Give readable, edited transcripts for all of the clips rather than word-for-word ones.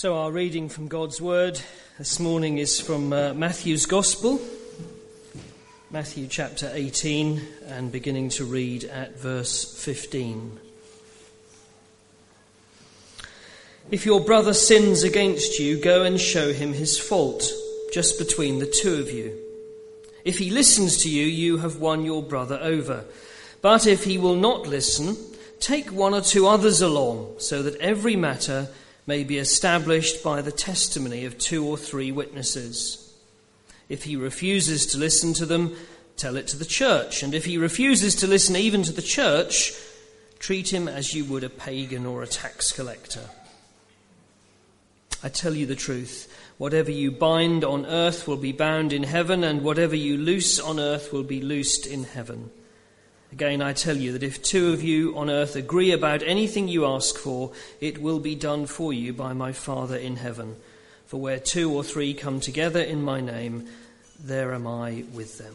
So our reading from God's Word this morning is from Matthew's Gospel, Matthew chapter 18, and beginning to read at verse 15. If your brother sins against you, go and show him his fault, just between the two of you. If he listens to you, you have won your brother over. But if he will not listen, take one or two others along, so that every matter may be established by the testimony of 2 or 3 witnesses. If he refuses to listen to them, tell it to the church. And if he refuses to listen even to the church, treat him as you would a pagan or a tax collector. I tell you the truth, whatever you bind on earth will be bound in heaven, and whatever you loose on earth will be loosed in heaven. Again, I tell you that if 2 of you on earth agree about anything you ask for, it will be done for you by my Father in heaven. For where 2 or 3 come together in my name, there am I with them.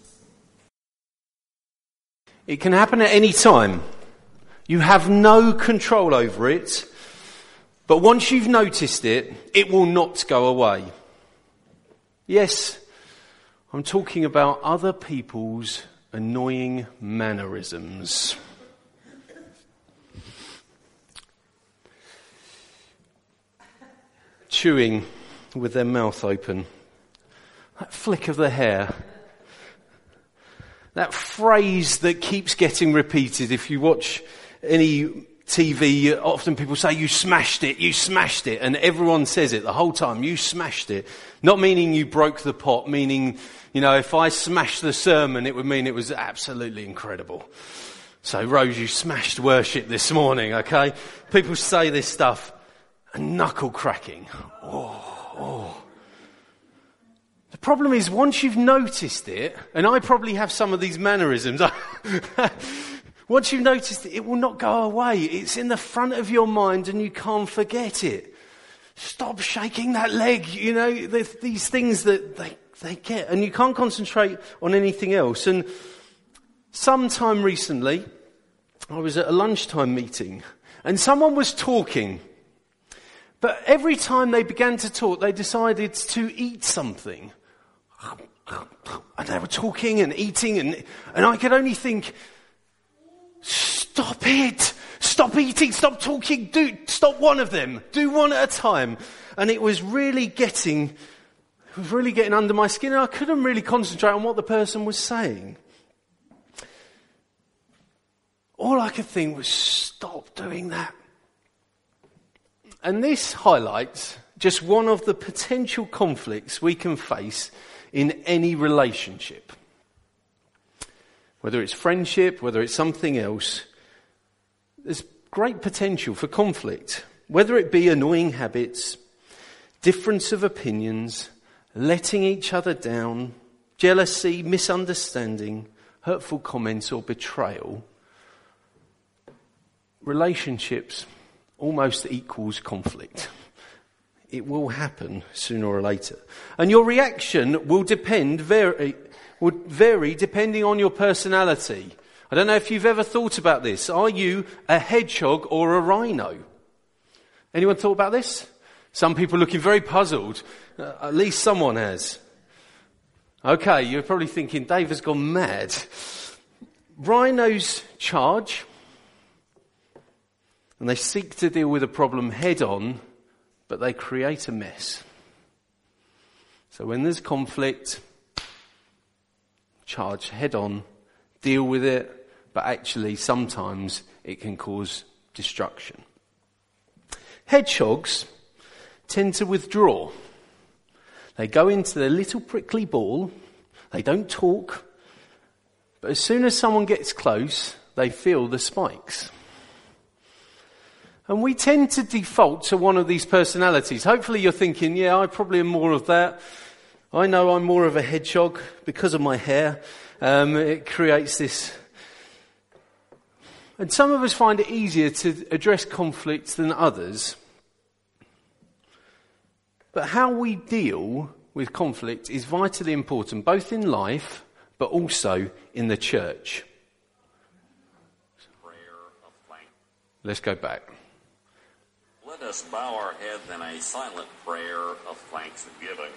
It can happen at any time. You have no control over it, but once you've noticed it, it will not go away. Yes, I'm talking about other people's annoying mannerisms. Chewing with their mouth open. That flick of the hair. That phrase that keeps getting repeated. If you watch any TV, often people say, you smashed it, and everyone says it the whole time, you smashed it. Not meaning you broke the pot, meaning, if I smashed the sermon, it would mean it was absolutely incredible. So, Rose, you smashed worship this morning, okay? People say this stuff, and knuckle cracking. Oh. The problem is, once you've noticed it, and I probably have some of these mannerisms, once you've noticed it, it will not go away. It's in the front of your mind and you can't forget it. Stop shaking that leg, these things that they get. And you can't concentrate on anything else. And sometime recently, I was at a lunchtime meeting and someone was talking. But every time they began to talk, they decided to eat something. And they were talking and eating and I could only think, stop it! Stop eating, stop talking, stop one of them. Do one at a time. And it was really getting under my skin, and I couldn't really concentrate on what the person was saying. All I could think was, stop doing that. And this highlights just one of the potential conflicts we can face in any relationship. Whether it's friendship, whether it's something else, there's great potential for conflict. Whether it be annoying habits, difference of opinions, letting each other down, jealousy, misunderstanding, hurtful comments or betrayal. Relationships almost equals conflict. It will happen sooner or later. And your reaction will vary depending on your personality. I don't know if you've ever thought about this. Are you a hedgehog or a rhino? Anyone thought about this? Some people looking very puzzled. At least someone has. Okay, you're probably thinking, Dave has gone mad. Rhinos charge, and they seek to deal with a problem head on, but they create a mess. So when there's conflict, charge head on, deal with it, but actually sometimes it can cause destruction. Hedgehogs tend to withdraw. They go into their little prickly ball, they don't talk, but as soon as someone gets close, they feel the spikes. And we tend to default to one of these personalities. Hopefully you're thinking, yeah, I probably am more of that. I know I'm more of a hedgehog because of my hair. It creates this. And some of us find it easier to address conflicts than others. But how we deal with conflict is vitally important, both in life, but also in the church. Let's go back. Let Let us bow our heads in a silent prayer of thanksgiving.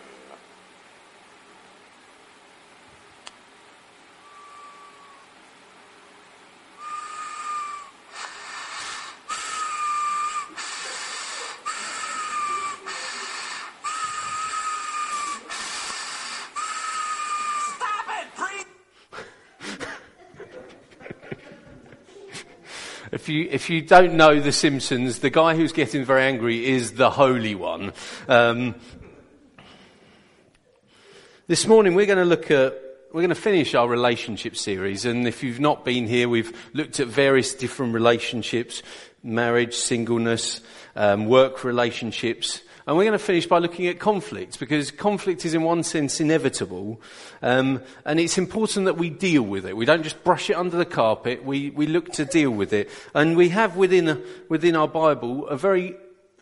If you don't know The Simpsons, the guy who's getting very angry is the Holy One. This morning we're going to finish our relationship series, and if you've not been here, we've looked at various different relationships: marriage, singleness, work relationships. And we're going to finish by looking at conflict, because conflict is in one sense inevitable, and it's important that we deal with it. We don't just brush it under the carpet, we look to deal with it. And we have within our Bible a very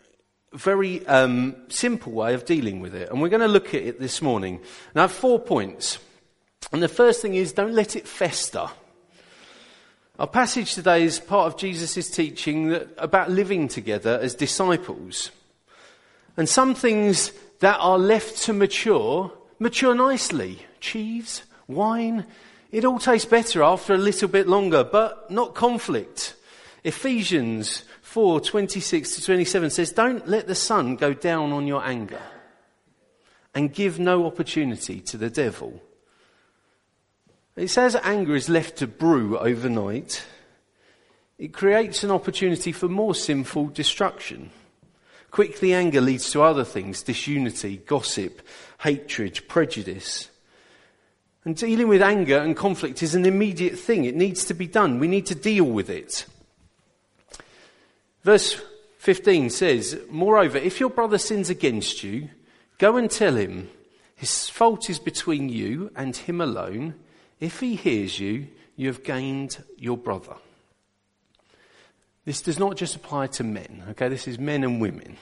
simple way of dealing with it. And we're going to look at it this morning. And I have 4 points. And the first thing is, don't let it fester. Our passage today is part of Jesus' teaching about living together as disciples. And some things that are left to mature nicely. Cheese, wine, it all tastes better after a little bit longer, but not conflict. Ephesians 4:26-27 says, "Don't let the sun go down on your anger, and give no opportunity to the devil." It says anger is left to brew overnight. It creates an opportunity for more sinful destruction. Quickly, anger leads to other things: disunity, gossip, hatred, prejudice. And dealing with anger and conflict is an immediate thing. It needs to be done. We need to deal with it. Verse 15 says, "Moreover, if your brother sins against you, go and tell him. His fault is between you and him alone. If he hears you, you have gained your brother." This does not just apply to men, okay? This is men and women.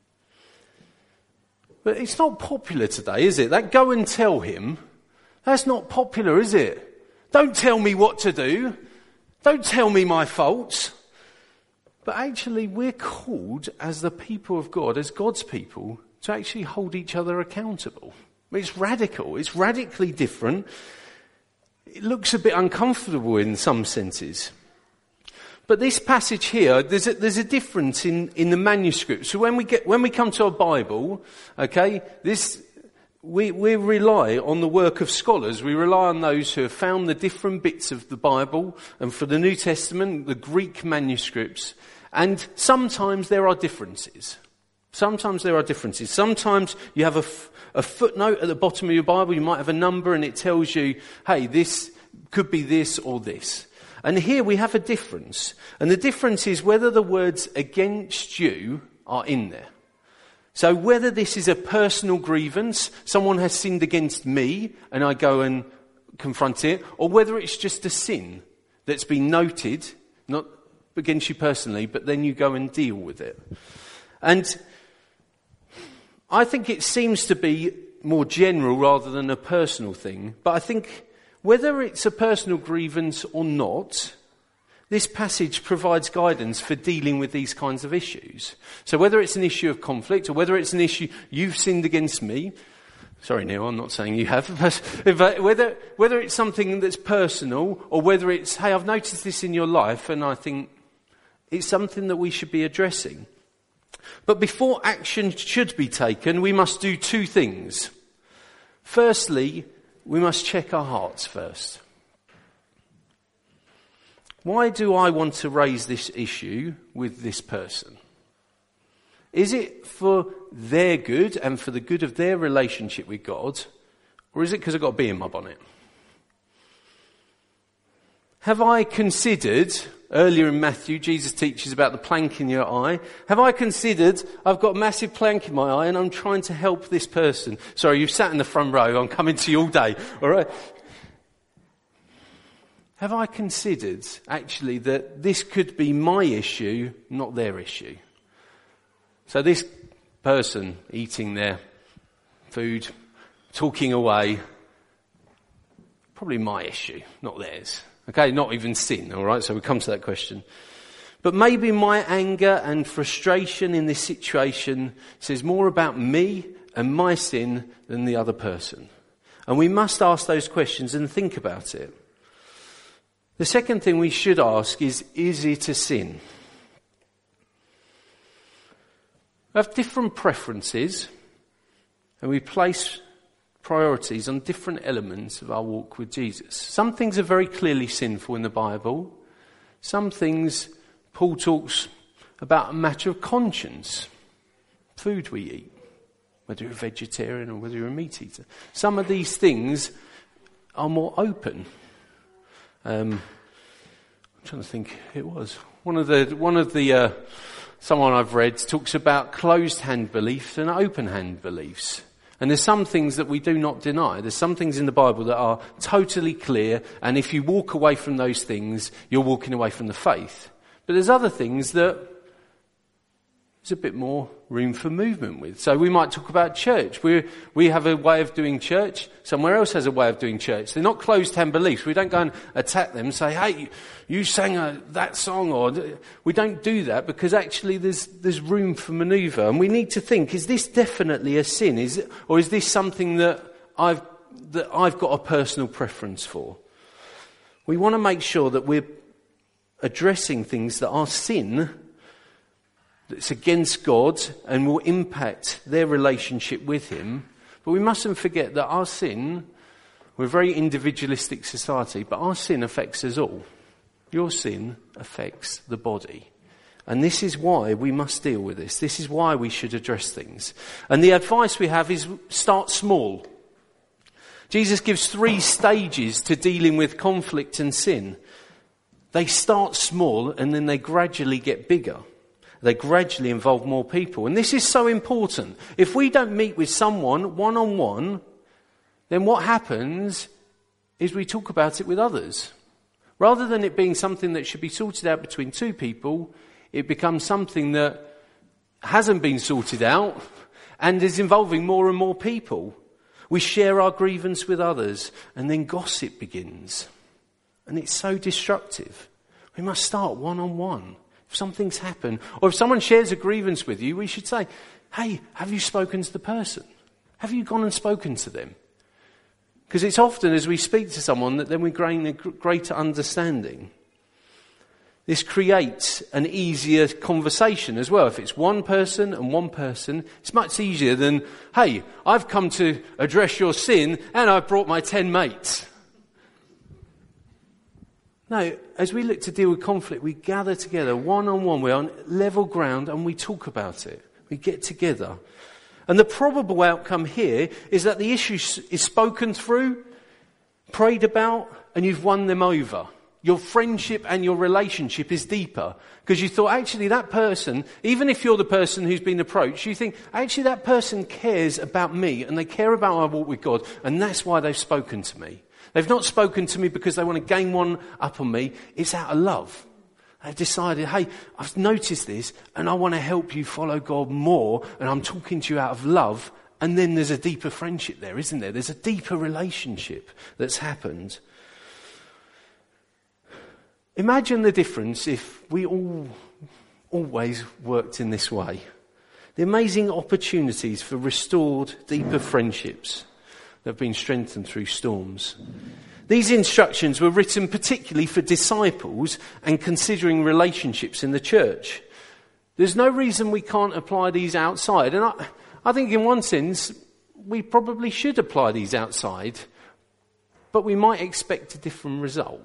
But it's not popular today, is it? That go and tell him, that's not popular, is it? Don't tell me what to do. Don't tell me my faults. But actually, we're called as the people of God, as God's people, to actually hold each other accountable. It's radical. It's radically different. It looks a bit uncomfortable in some senses. But this passage here, there's a difference in the manuscript. So when we come to a Bible, okay, we rely on the work of scholars. We rely on those who have found the different bits of the Bible, and for the New Testament, the Greek manuscripts. And sometimes there are differences. Sometimes you have a footnote at the bottom of your Bible. You might have a number, and it tells you, hey, this could be this or this. And here we have a difference. And the difference is whether the words "against you" are in there. So whether this is a personal grievance, someone has sinned against me and I go and confront it, or whether it's just a sin that's been noted, not against you personally, but then you go and deal with it. And I think it seems to be more general rather than a personal thing. But I think whether it's a personal grievance or not, this passage provides guidance for dealing with these kinds of issues. So whether it's an issue of conflict or whether it's an issue, you've sinned against me. Sorry, Neil, I'm not saying you have. But whether it's something that's personal or whether it's, hey, I've noticed this in your life and I think it's something that we should be addressing. But before action should be taken, we must do 2 things. Firstly, we must check our hearts first. Why do I want to raise this issue with this person? Is it for their good and for the good of their relationship with God? Or is it because I've got a bee in my bonnet? Have I considered, earlier in Matthew, Jesus teaches about the plank in your eye. Have I considered I've got a massive plank in my eye and I'm trying to help this person? Sorry, you've sat in the front row. I'm coming to you all day. All right. Have I considered, actually, that this could be my issue, not their issue? So this person eating their food, talking away, probably my issue, not theirs. Okay, not even sin, all right? So we come to that question. But maybe my anger and frustration in this situation says more about me and my sin than the other person. And we must ask those questions and think about it. The second thing we should ask is it a sin? We have different preferences and we place priorities on different elements of our walk with Jesus. Some things are very clearly sinful in the Bible. Some things Paul talks about a matter of conscience. Food we eat, whether you're a vegetarian or whether you're a meat eater. Some of these things are more open. I'm trying to think who it was. One of the someone I've read talks about closed hand beliefs and open hand beliefs. And there's some things that we do not deny. There's some things in the Bible that are totally clear, and if you walk away from those things, you're walking away from the faith. But there's other things that there's a bit more room for movement with. So we might talk about church. We have a way of doing church. Somewhere else has a way of doing church. They're not closed-hand beliefs. We don't go and attack them and say, hey, you sang that song. Or we don't do that because actually there's room for manoeuvre. And we need to think, is this definitely a sin? Or is this something that I've got a personal preference for? We want to make sure that we're addressing things that are sin, that's against God and will impact their relationship with him. But we mustn't forget that our sin, we're a very individualistic society, but our sin affects us all. Your sin affects the body. And this is why we must deal with this. This is why we should address things. And the advice we have is start small. Jesus gives 3 stages to dealing with conflict and sin. They start small and then they gradually get bigger. They gradually involve more people. And this is so important. If we don't meet with someone one-on-one, then what happens is we talk about it with others. Rather than it being something that should be sorted out between 2 people, it becomes something that hasn't been sorted out and is involving more and more people. We share our grievance with others and then gossip begins. And it's so destructive. We must start one-on-one. If something's happened, or if someone shares a grievance with you, we should say, hey, have you spoken to the person? Have you gone and spoken to them? Because it's often as we speak to someone that then we gain a greater understanding. This creates an easier conversation as well. If it's one person and one person, it's much easier than, hey, I've come to address your sin and I've brought my 10 mates. No, as we look to deal with conflict, we gather together one-on-one. We're on level ground and we talk about it. We get together. And the probable outcome here is that the issue is spoken through, prayed about, and you've won them over. Your friendship and your relationship is deeper. Because you thought, actually, that person, even if you're the person who's been approached, you think, actually, that person cares about me and they care about my walk with God, and that's why they've spoken to me. They've not spoken to me because they want to gain one up on me. It's out of love. They've decided, hey, I've noticed this and I want to help you follow God more, and I'm talking to you out of love. And then there's a deeper friendship there, isn't there? There's a deeper relationship that's happened. Imagine the difference if we always worked in this way. The amazing opportunities for restored, deeper friendships that have been strengthened through storms. These instructions were written particularly for disciples and considering relationships in the church. There's no reason we can't apply these outside. And I think in one sense, we probably should apply these outside, but we might expect a different result.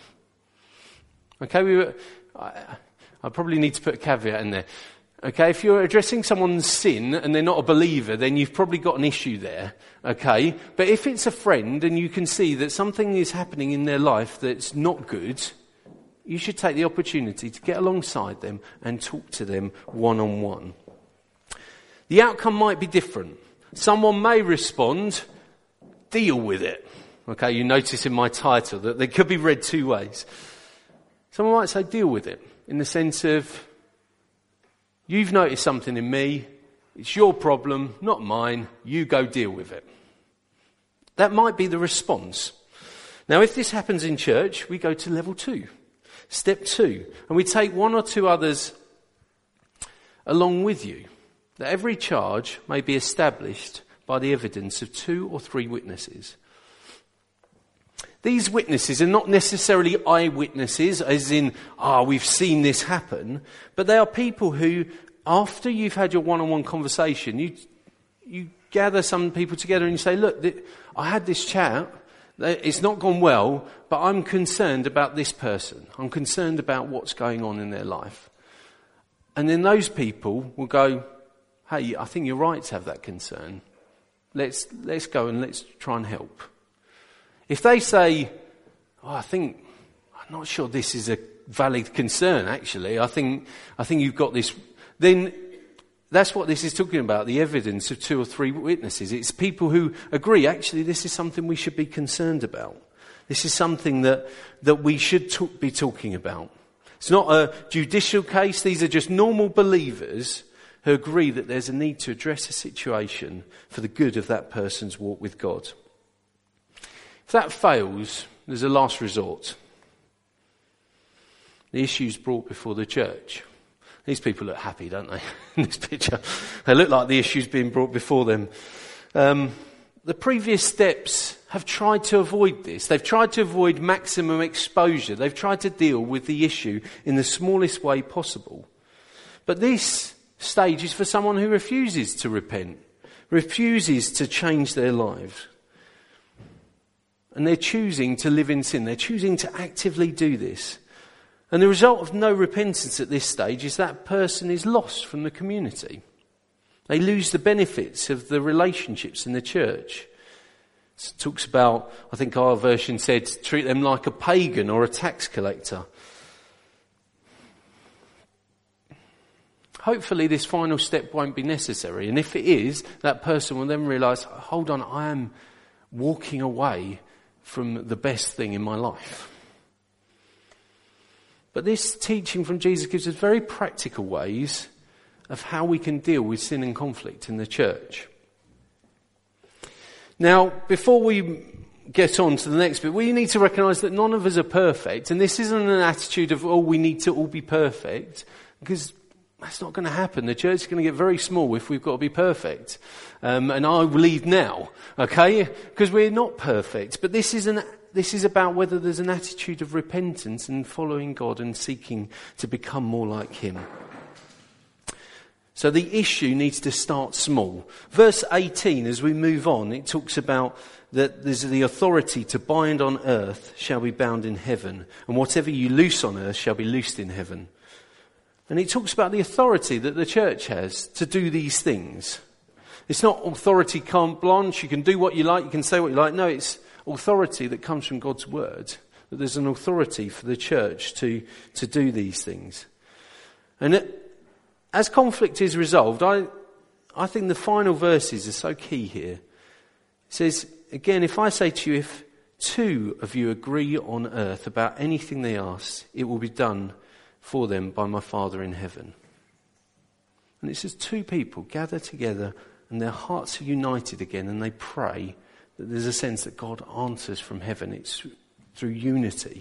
Okay, I probably need to put a caveat in there. Okay, if you're addressing someone's sin and they're not a believer, then you've probably got an issue there. Okay, but if it's a friend and you can see that something is happening in their life that's not good, you should take the opportunity to get alongside them and talk to them one-on-one. The outcome might be different. Someone may respond, deal with it. Okay, you notice in my title that they could be read 2 ways. Someone might say, deal with it, in the sense of, you've noticed something in me, it's your problem, not mine, you go deal with it. That might be the response. Now, if this happens in church, we go to level 2. Step 2, and we take 1 or 2 others along with you, that every charge may be established by the evidence of 2 or 3 witnesses. These witnesses are not necessarily eyewitnesses, as in, we've seen this happen, but they are people who, after you've had your one-on-one conversation, you gather some people together and you say, look, I had this chat, it's not gone well, but I'm concerned about this person. I'm concerned about what's going on in their life. And then those people will go, hey, I think you're right to have that concern. Let's go and let's try and help. If they say, I'm not sure this is a valid concern, actually. I think you've got this. Then that's what this is talking about, the evidence of 2 or 3 witnesses. It's people who agree, actually, this is something we should be concerned about. This is something that we should be talking about. It's not a judicial case. These are just normal believers who agree that there's a need to address a situation for the good of that person's walk with God. If that fails, there's a last resort. The issue's brought before the church. These people look happy, don't they, in this picture? They look like the issue's being brought before them. The previous steps have tried to avoid this. They've tried to avoid maximum exposure. They've tried to deal with the issue in the smallest way possible. But this stage is for someone who refuses to repent, refuses to change their lives. And they're choosing to live in sin. They're choosing to actively do this. And the result of no repentance at this stage is that person is lost from the community. They lose the benefits of the relationships in the church. It talks about, I think our version said, treat them like a pagan or a tax collector. Hopefully this final step won't be necessary. And if it is, that person will then realise, hold on, I am walking away from the best thing in my life. But this teaching from Jesus gives us very practical ways of how we can deal with sin and conflict in the church. Now, before we get on to the next bit, we need to recognise that none of us are perfect. And this isn't an attitude of, we need to all be perfect, because that's not going to happen. The church is going to get very small if we've got to be perfect. And I will leave now, okay? Because we're not perfect. But this is about whether there's an attitude of repentance and following God and seeking to become more like Him. So the issue needs to start small. Verse 18, as we move on, it talks about that there's the authority to bind on earth shall be bound in heaven, and whatever you loose on earth shall be loosed in heaven. And it talks about the authority that the church has to do these things. It's not authority carte blanche, you can do what you like, you can say what you like. No, it's authority that comes from God's word. That there's an authority for the church to do these things. And as conflict is resolved, I think the final verses are so key here. It says, again, if I say to you, if 2 of you agree on earth about anything they ask, it will be done for them by my Father in heaven. And it says 2 people gather together and their hearts are united again and they pray, that there's a sense that God answers from heaven. It's through unity.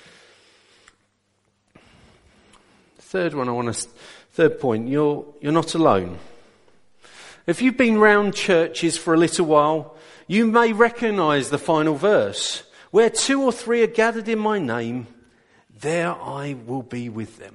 Third point, you're not alone. If you've been round churches for a little while, you may recognise the final verse. Where 2 or 3 are gathered in my name, there I will be with them.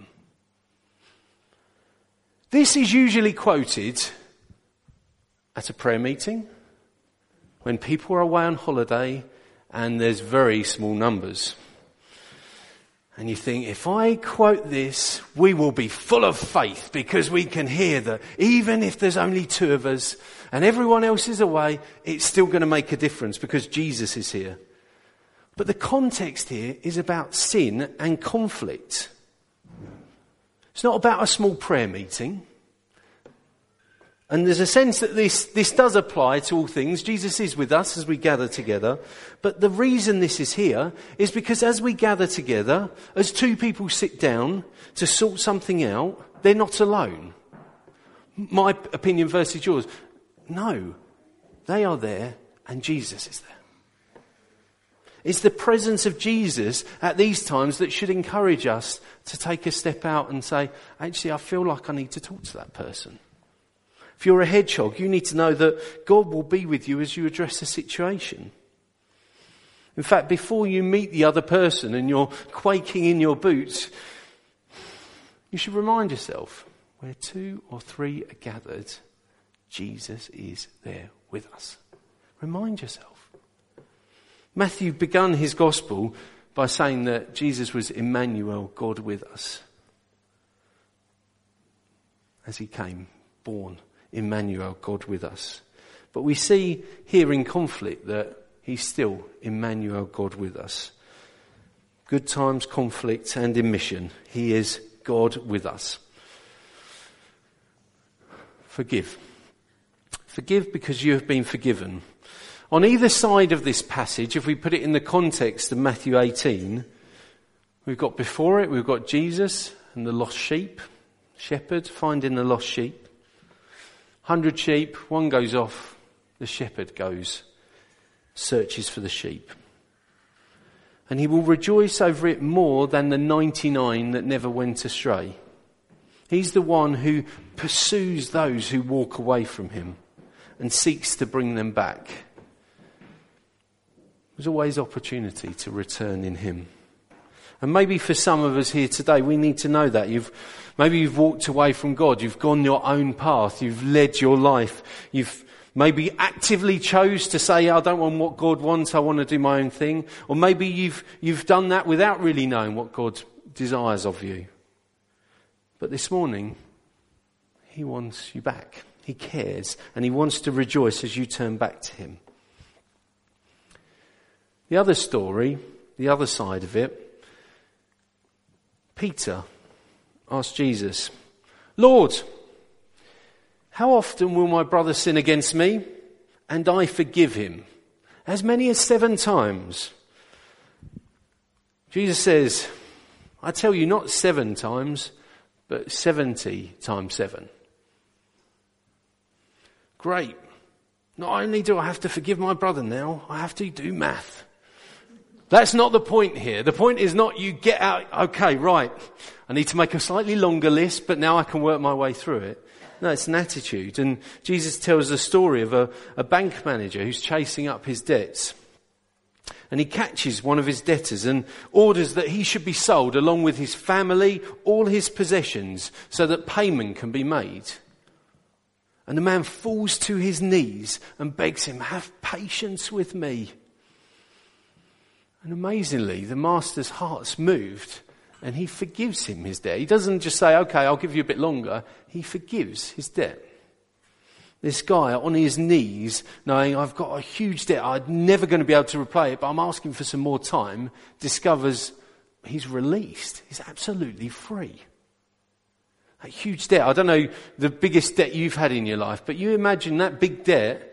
This is usually quoted at a prayer meeting, when people are away on holiday and there's very small numbers. And you think, if I quote this, we will be full of faith because we can hear that even if there's only 2 of us and everyone else is away, it's still going to make a difference because Jesus is here. But the context here is about sin and conflict. It's not about a small prayer meeting. And there's a sense that this does apply to all things. Jesus is with us as we gather together. But the reason this is here is because as we gather together, as 2 people sit down to sort something out, they're not alone. My opinion versus yours. No, they are there and Jesus is there. It's the presence of Jesus at these times that should encourage us to take a step out and say, actually, I feel like I need to talk to that person. If you're a hedgehog, you need to know that God will be with you as you address the situation. In fact, before you meet the other person and you're quaking in your boots, you should remind yourself, where 2 or 3 are gathered, Jesus is there with us. Remind yourself. Matthew began his gospel by saying that Jesus was Emmanuel, God with us. As he came, born, Emmanuel, God with us. But we see here in conflict that he's still Emmanuel, God with us. Good times, conflict, and in mission, he is God with us. Forgive. Forgive because you have been forgiven. On either side of this passage, if we put it in the context of Matthew 18, we've got before it, we've got Jesus and the lost sheep, shepherd finding the lost sheep. 100 sheep, one goes off, the shepherd goes, searches for the sheep. And he will rejoice over it more than the 99 that never went astray. He's the one who pursues those who walk away from him and seeks to bring them back. There's always opportunity to return in him. And maybe for some of us here today, we need to know that. Maybe you've walked away from God. You've gone your own path. You've led your life. You've maybe actively chose to say, I don't want what God wants. I want to do my own thing. Or maybe you've done that without really knowing what God desires of you. But this morning, he wants you back. He cares. And he wants to rejoice as you turn back to him. The other story, the other side of it, Peter asked Jesus, Lord, how often will my brother sin against me and I forgive him? As many as 7 times. Jesus says, I tell you not 7 times, but 70 times 7. Great. Not only do I have to forgive my brother now, I have to do math. That's not the point here. The point is not you get out, okay, right, I need to make a slightly longer list, but now I can work my way through it. No, it's an attitude. And Jesus tells the story of a bank manager who's chasing up his debts. And he catches one of his debtors and orders that he should be sold along with his family, all his possessions, so that payment can be made. And the man falls to his knees and begs him, have patience with me. And amazingly, the master's heart's moved and he forgives him his debt. He doesn't just say, okay, I'll give you a bit longer. He forgives his debt. This guy on his knees, knowing I've got a huge debt, I'm never going to be able to repay it, but I'm asking for some more time, discovers he's released. He's absolutely free. That huge debt. I don't know the biggest debt you've had in your life, but you imagine that big debt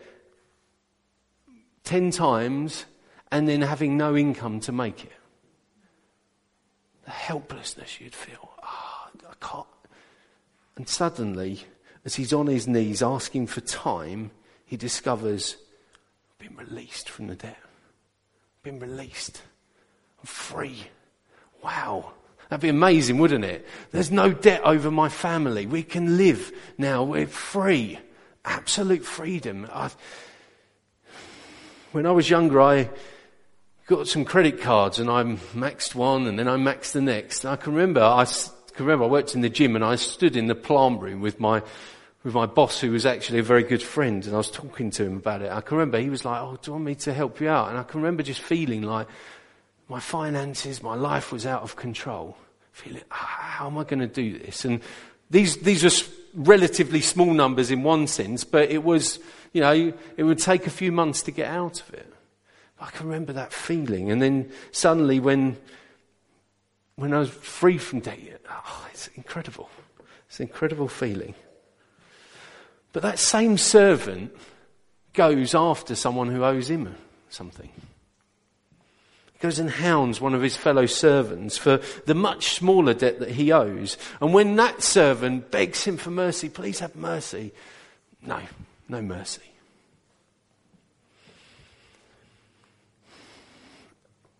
10 times and then having no income to make it. The helplessness you'd feel. I can't. And suddenly, as he's on his knees asking for time, he discovers, I've been released from the debt. I've been released. I'm free. Wow. That'd be amazing, wouldn't it? There's no debt over my family. We can live now. We're free. Absolute freedom. When I was younger, I got some credit cards and I maxed one and then I maxed the next. And I can remember I worked in the gym and I stood in the plant room with my boss, who was actually a very good friend, and I was talking to him about it. I can remember he was like, do you want me to help you out? And I can remember just feeling like my finances, my life was out of control. Feeling, how am I going to do this? And these were relatively small numbers in one sense, but it was, it would take a few months to get out of it. I can remember that feeling. And then suddenly when I was free from debt, it's incredible. It's an incredible feeling. But that same servant goes after someone who owes him something. He goes and hounds one of his fellow servants for the much smaller debt that he owes. And when that servant begs him for mercy, please have mercy. No mercy.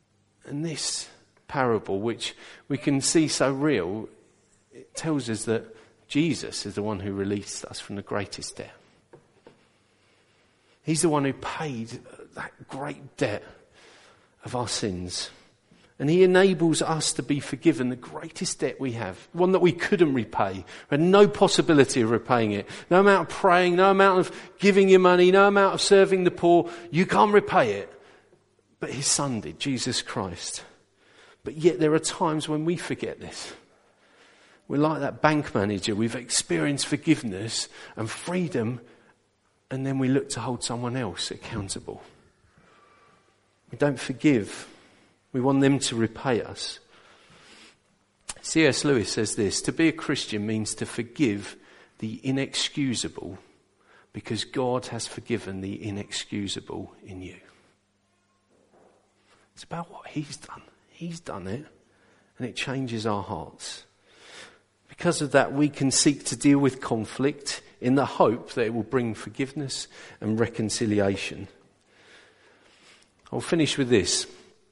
And this parable, which we can see so real, it tells us that Jesus is the one who released us from the greatest debt. He's the one who paid that great debt of our sins. And he enables us to be forgiven the greatest debt we have, one that we couldn't repay. We had no possibility of repaying it. No amount of praying, no amount of giving your money, no amount of serving the poor. You can't repay it. But his son did, Jesus Christ. But yet there are times when we forget this. We're like that bank manager. We've experienced forgiveness and freedom, and then we look to hold someone else accountable. We don't forgive. We want them to repay us. C.S. Lewis says this: to be a Christian means to forgive the inexcusable because God has forgiven the inexcusable in you. It's about what he's done. He's done it, and it changes our hearts. Because of that, we can seek to deal with conflict in the hope that it will bring forgiveness and reconciliation. I'll finish with this.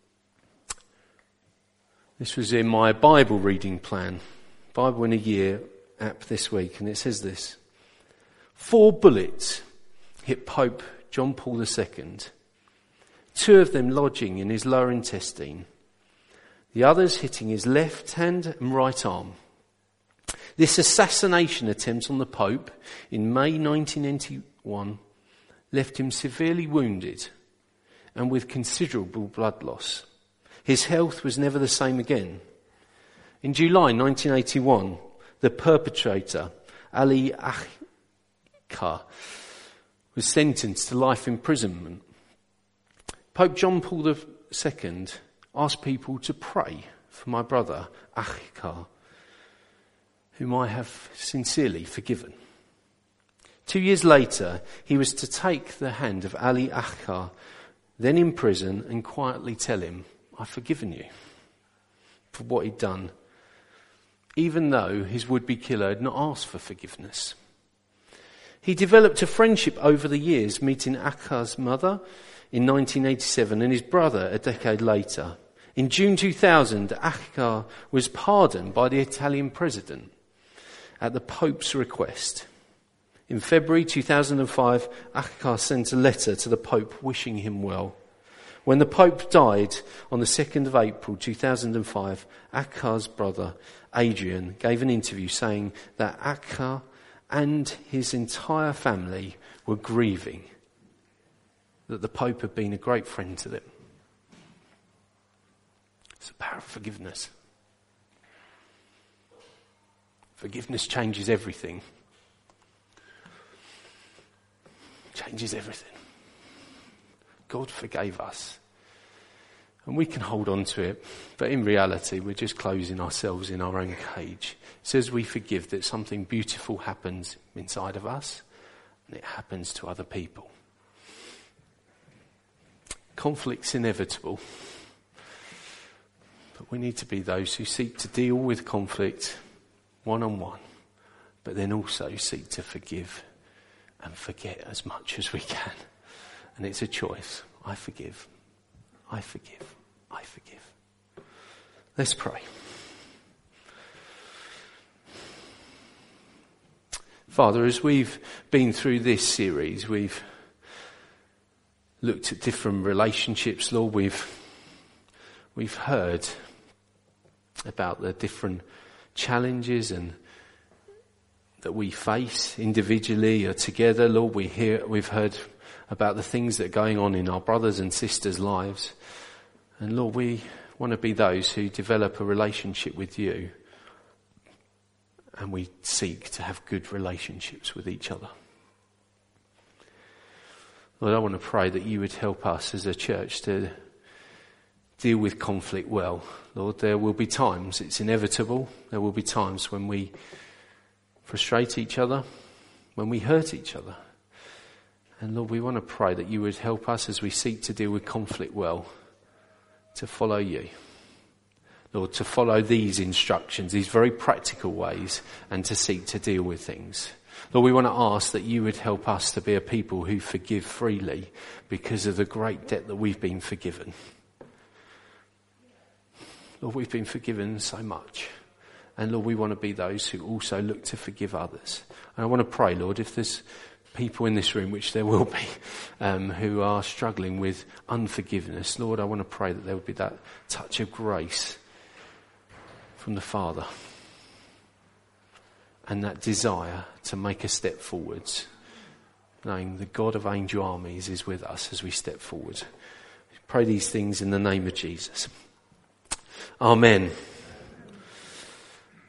This was in my Bible reading plan, Bible in a Year app this week, and it says this: 4 bullets hit Pope John Paul II, 2 of them lodging in his lower intestine, the others hitting his left hand and right arm. This assassination attempt on the Pope in May 1991 left him severely wounded and with considerable blood loss. His health was never the same again. In July 1981, the perpetrator, Ali Akbar, was sentenced to life imprisonment. Pope John Paul II asked people to pray for my brother, Akbar, whom I have sincerely forgiven. 2 years later, he was to take the hand of Ali Akbar, then in prison, and quietly tell him, I've forgiven you for what he'd done, even though his would-be killer had not asked for forgiveness. He developed a friendship over the years, meeting Akbar's mother in 1987 and his brother a decade later. In June 2000, Akbar was pardoned by the Italian president at the Pope's request. In February 2005, Akbar sent a letter to the Pope wishing him well. When the Pope died on the 2nd of April 2005, Akbar's brother, Adrian, gave an interview saying that Akbar and his entire family were grieving that the Pope had been a great friend to them. It's the power of forgiveness. Forgiveness changes everything. Changes everything. God forgave us. And we can hold on to it, but in reality we're just closing ourselves in our own cage. It says we forgive that something beautiful happens inside of us and it happens to other people. Conflict's inevitable, but we need to be those who seek to deal with conflict one-on-one, but then also seek to forgive and forget as much as we can. And it's a choice. I forgive. I forgive. I forgive. Let's pray. Father, as we've been through this series, we've looked at different relationships, Lord. We've heard about the different challenges and that we face individually or together, Lord. We've heard about the things that are going on in our brothers and sisters' lives. And Lord, we want to be those who develop a relationship with you, and we seek to have good relationships with each other. Lord, I want to pray that you would help us as a church to deal with conflict well. Lord, there will be times, it's inevitable, there will be times when we frustrate each other, when we hurt each other. And Lord, we want to pray that you would help us as we seek to deal with conflict well, to follow you. Lord, to follow these instructions, these very practical ways, and to seek to deal with things. Lord, we want to ask that you would help us to be a people who forgive freely because of the great debt that we've been forgiven. Lord, we've been forgiven so much. And Lord, we want to be those who also look to forgive others. And I want to pray, Lord, if there's people in this room, which there will be, who are struggling with unforgiveness, Lord, I want to pray that there would be that touch of grace from the Father. And that desire to make a step forwards, knowing the God of angel armies is with us as we step forward. Pray these things in the name of Jesus. Amen.